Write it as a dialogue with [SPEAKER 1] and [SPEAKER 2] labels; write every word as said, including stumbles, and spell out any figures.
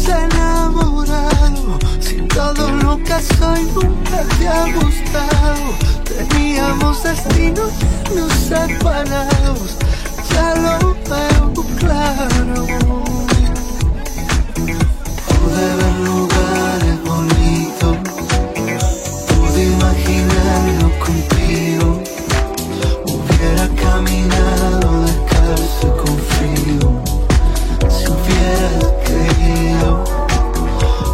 [SPEAKER 1] enamorado. Si todo lo que soy nunca te ha gustado. Teníamos destinos no separados. Ya lo veo claro. Pude ver lugares bonitos, pude imaginarlo contigo. Hubiera caminado